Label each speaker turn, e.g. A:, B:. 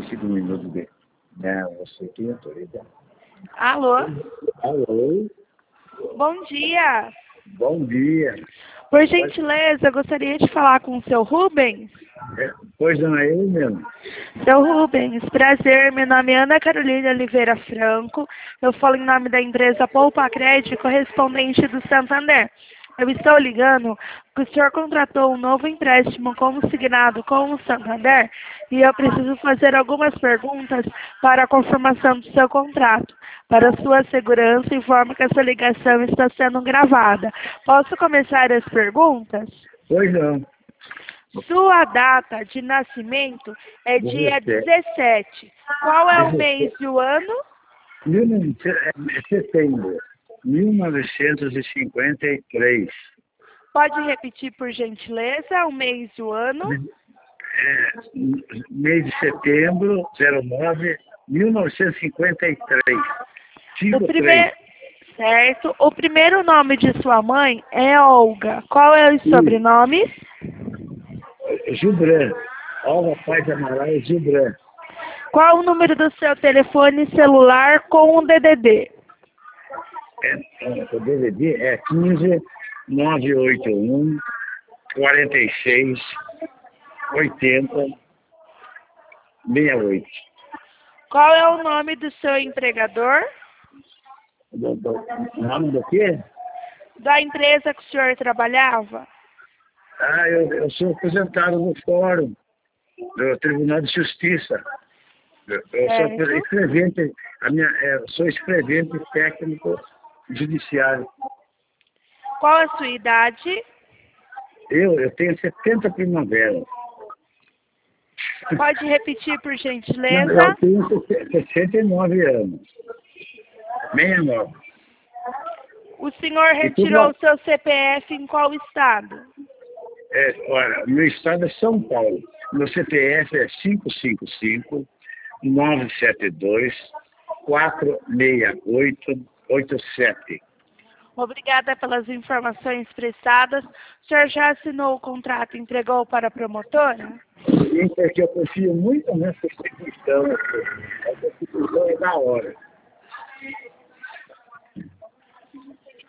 A: 45 minutos de... Não, você tem autoridade.
B: Alô?
A: Alô?
B: Bom dia.
A: Bom dia.
B: Por gentileza, eu gostaria de falar com o seu Rubens.
A: Pois não é eu mesmo.
B: Seu Rubens, prazer. Meu nome é Ana Carolina Oliveira Franco. Eu falo em nome da empresa Poupa Crédito, correspondente do Santander. Eu estou ligando porque o senhor contratou um novo empréstimo consignado com o Santander e eu preciso fazer algumas perguntas para a confirmação do seu contrato. Para sua segurança, informo que essa ligação está sendo gravada. Posso começar as perguntas?
A: Pois não.
B: Sua data de nascimento é dia 17. Qual é o mês e o ano?
A: Setembro. 1953.
B: Pode repetir, por gentileza, o mês e o ano?
A: Mês de setembro, 09, 1953.
B: Certo. O primeiro nome de sua mãe é Olga. Qual é o sobrenome?
A: Gilbran. Olga Paz Amaral Gilbran.
B: Qual o número do seu telefone celular com o DDD?
A: O DDD é 15 981 46 80 68.
B: Qual é o nome do seu empregador?
A: Nome do quê?
B: Da empresa que o senhor trabalhava?
A: Eu sou aposentado no Fórum do Tribunal de Justiça. Eu sou escrevente, sou escrevente técnico judiciário.
B: Qual a sua idade?
A: Eu tenho 70 primaveras.
B: Pode repetir, por gentileza?
A: Eu tenho 69 anos. 69.
B: O senhor retirou o seu CPF em qual estado?
A: Olha, meu estado é São Paulo. Meu CPF é 555 972 468 87.
B: Obrigada pelas informações prestadas. O senhor já assinou o contrato e entregou para a promotora?
A: Sim, porque eu confio muito nessa instituição. Essa instituição é da hora.